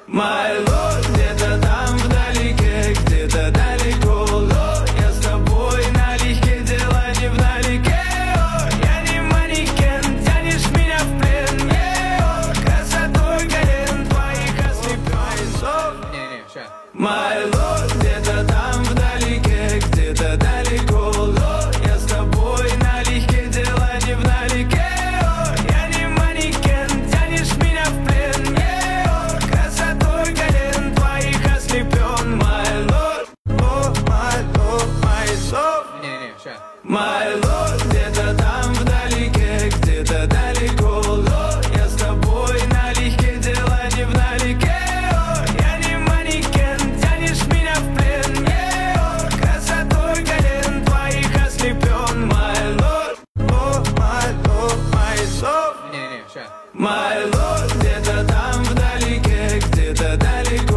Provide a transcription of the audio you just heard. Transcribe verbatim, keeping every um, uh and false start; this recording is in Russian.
My love, где-то там вдалеке, где-то далеко, ло, я с тобой налегке, дела не вдалеке, о, я не манекен, тянешь меня в плен, е, о, красотой колен твоих ослеплен зов. My love, где-то там вдалеке, где-то далеко, ло, я с тобой налегке, дела не вдалеке, о, я не манекен, тянешь меня в плен, е, о, красотой колен твоих ослеплен. My love, oh, my love, my soul. My love, где-то там вдалеке, где-то далеко, ло, я с тобой налегке, дела не вдалеке, о, я не манекен, тянешь меня в плен, е, о, красотой колен твоих ослеплен. My love, oh, my love, my soul. My love, где-то там вдалеке, где-то далеко.